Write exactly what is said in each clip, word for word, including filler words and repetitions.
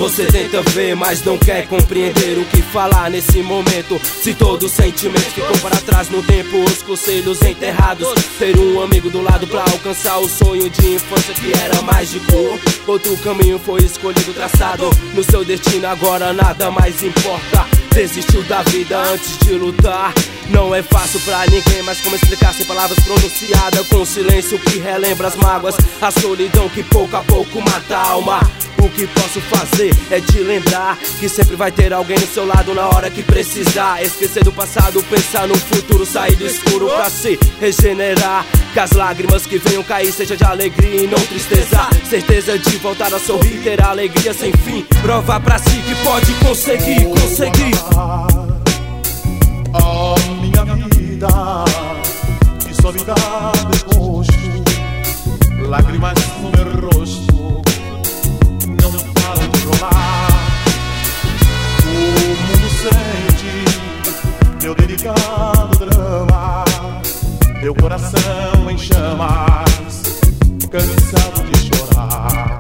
Você tenta ver, mas não quer compreender o que falar nesse momento. Se todo sentimento ficou para trás no tempo, os conselhos enterrados. Ter um amigo do lado pra alcançar o sonho de infância que era mágico. Outro caminho foi escolhido, traçado. No seu destino agora nada mais importa. Desistiu da vida antes de lutar. Não é fácil pra ninguém, mas como explicar sem palavras pronunciadas? Com silêncio que relembra as mágoas, a solidão que pouco a pouco mata a alma. O que posso fazer é te lembrar que sempre vai ter alguém do seu lado na hora que precisar. Esquecer do passado, pensar no futuro, sair do escuro pra se regenerar. Que as lágrimas que venham cair seja de alegria e não tristeza. Certeza de voltar a sorrir, ter a alegria sem fim. Provar pra si que pode conseguir, conseguir. Oh, minha vida, que solidão de rosto, lágrimas no meu rosto, não param de rolar. O mundo sente meu delicado drama, meu coração em chamas, cansado de chorar.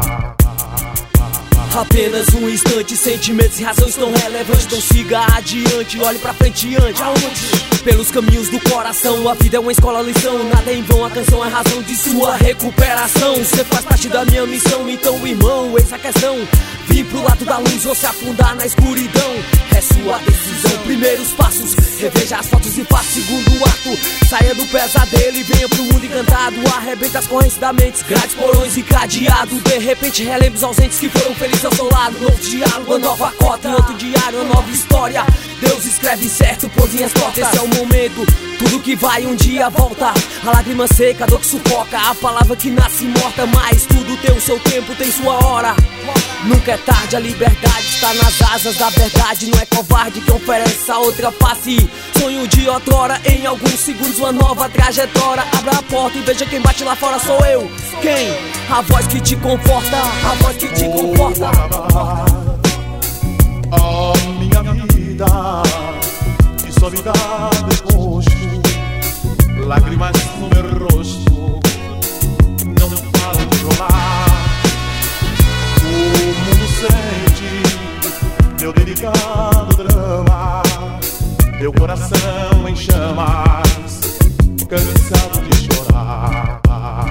Apenas um instante, sentimentos e razões tão relevantes. Então siga adiante, olhe pra frente e ande. Aonde? Pelos caminhos do coração. A vida é uma escola, lição. Nada é em vão, a canção é a razão de sua recuperação. Você faz parte da minha missão, então irmão, eis a questão. Vim pro lado da luz ou se afundar na escuridão. É sua decisão, primeiros passos. Reveja as fotos e faça segundo ato. Saia do pesadelo e venha pro mundo encantado. Arrebenta as correntes da mente, grades, porões e cadeado. De repente relembra os ausentes que foram felizes ao seu lado. Novo diálogo, uma nova cota, em outro diário, uma nova história. Deus escreve certo por linhas tortas. Esse é o momento, tudo que vai um dia volta. A lágrima seca, a dor que sufoca, a palavra que nasce morta. Mas tudo tem o seu tempo, tem sua hora. Nunca é tarde, a liberdade está nas asas da verdade. Não é covarde que oferece a outra face. Sonho de outrora, em alguns segundos uma nova trajetória. Abra a porta e veja quem bate lá fora, sou eu. Quem? A voz que te conforta, a voz que te conforta. Oh, minha vida, que solidão de rosto, lágrimas no meu rosto, não param de rolar. O mundo sente meu delicado drama, meu coração em chamas, cansado de chorar.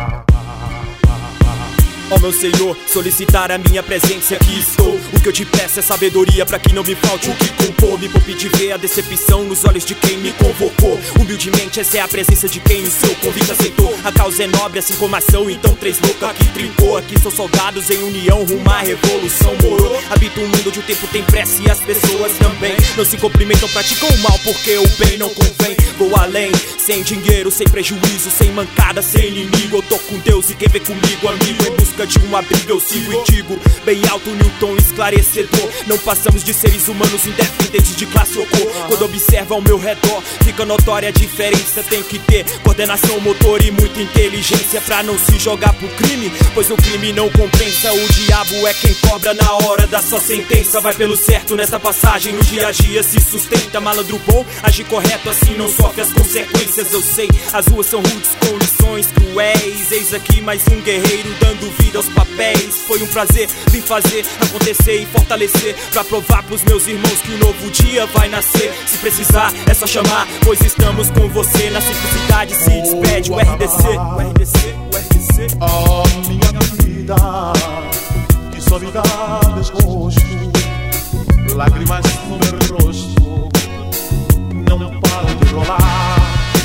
Ó meu Senhor, solicitar a minha presença, aqui estou. O que eu te peço é sabedoria pra que não me falte o que compor. Me poupe de ver a decepção nos olhos de quem me convocou. Humildemente essa é a presença de quem o seu convite aceitou. A causa é nobre, assim como a ação, então três loucos aqui trincou. Aqui são soldados em união, rumo à revolução morou. Habito um mundo onde o tempo tem pressa e as pessoas também não se cumprimentam, praticam o mal porque o bem não convém. Vou além, sem dinheiro, sem prejuízo, sem mancada, sem inimigo. Eu tô com Deus e quem vem comigo, amigo, em busca de um abrigo eu sigo e digo bem alto no tom esclarecedor. Não passamos de seres humanos independentes de classe ou cor. Quando observa ao meu redor, fica notória a diferença. Tem que ter coordenação motor e muita inteligência pra não se jogar pro crime, pois o crime não compensa. O diabo é quem cobra na hora da sua sentença. Vai pelo certo nessa passagem, no dia a dia se sustenta. Malandro bom, age correto, assim não sofre as consequências. Eu sei, as ruas são rudes com lições cruéis. Eis aqui mais um guerreiro dando vida aos papéis. Foi um prazer vim fazer acontecer e fortalecer, pra provar pros meus irmãos que um novo dia vai nascer. Se precisar é só chamar, pois estamos com você. Na simplicidade se despede o R D C, o R D C, o R D C. Oh, minha vida, que solidão de rosto, lágrimas no meu rosto, não param de rolar.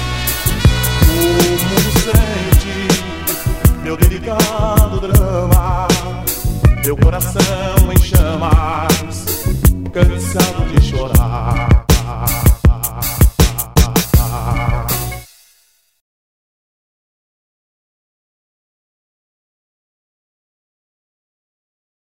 O mundo sente meu delicado drama, meu coração em